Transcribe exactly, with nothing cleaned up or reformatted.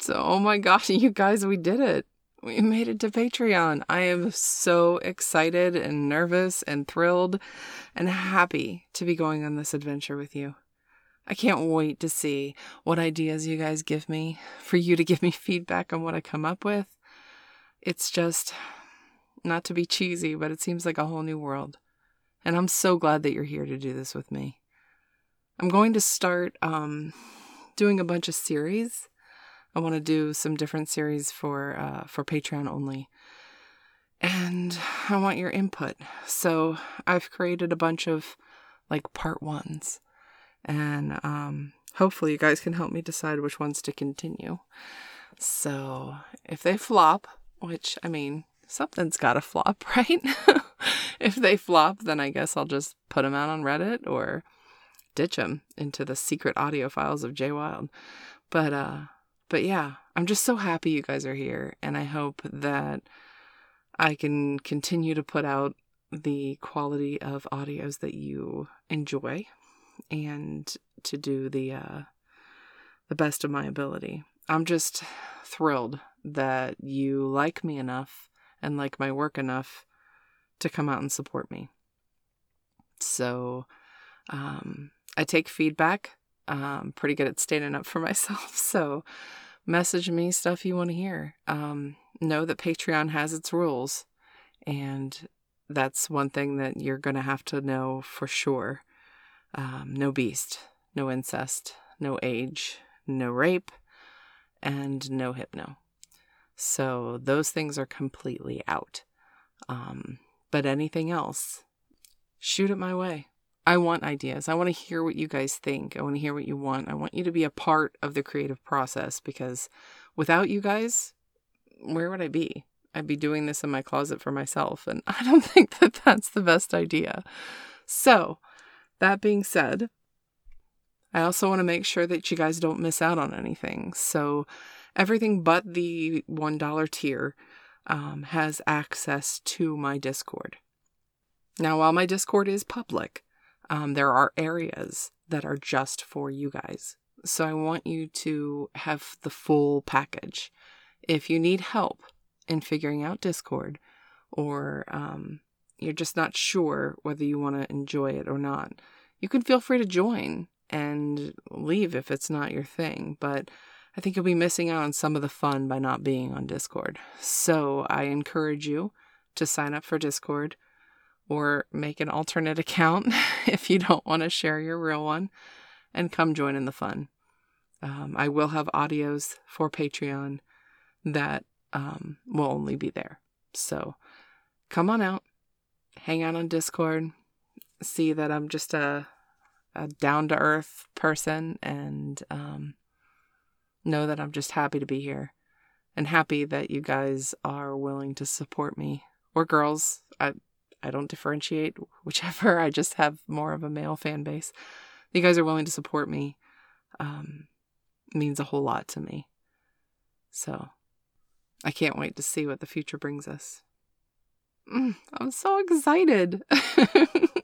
So, oh my gosh, you guys, we did it. We made it to Patreon. I am so excited and nervous and thrilled and happy to be going on this adventure with you. I can't wait to see what ideas you guys give me, for you to give me feedback on what I come up with. It's just, not to be cheesy, but it seems like a whole new world. And I'm so glad that you're here to do this with me. I'm going to start um, doing a bunch of series. I want to do some different series for uh, for Patreon only. And I want your input. So I've created a bunch of like part ones. And um, hopefully you guys can help me decide which ones to continue. So if they flop, which, I mean, something's got to flop, right? If they flop, then I guess I'll just put them out on Reddit or ditch them into the secret audio files of Jay Wild. But, uh, but yeah, I'm just so happy you guys are here. And I hope that I can continue to put out the quality of audios that you enjoy, and to do the uh, the best of my ability. I'm just thrilled that you like me enough and like my work enough to come out and support me. So um, I take feedback. I'm pretty good at standing up for myself. So message me stuff you want to hear. Um, know that Patreon has its rules, and that's one thing that you're going to have to know for sure. Um, no beast, no incest, no age, no rape, and no hypno. So those things are completely out. Um, but anything else, shoot it my way. I want ideas. I want to hear what you guys think. I want to hear what you want. I want you to be a part of the creative process, because without you guys, where would I be? I'd be doing this in my closet for myself, and I don't think that that's the best idea. So, that being said, I also want to make sure that you guys don't miss out on anything. So everything but the one dollar tier um, has access to my Discord. Now, while my Discord is public, um, there are areas that are just for you guys. So I want you to have the full package. If you need help in figuring out Discord, or um, you're just not sure whether you want to enjoy it or not, you can feel free to join and leave if it's not your thing. But I think you'll be missing out on some of the fun by not being on Discord. So I encourage you to sign up for Discord, or make an alternate account if you don't want to share your real one, and come join in the fun. Um, I will have audios for Patreon that um, will only be there. So come on out, hang out on Discord, see that I'm just a, a down-to-earth person, and um, know that I'm just happy to be here, and happy that you guys are willing to support me. Or girls, I I don't differentiate, whichever. I just have more of a male fan base. You guys are willing to support me. Um, means a whole lot to me. So I can't wait to see what the future brings us. Mm, I'm so excited.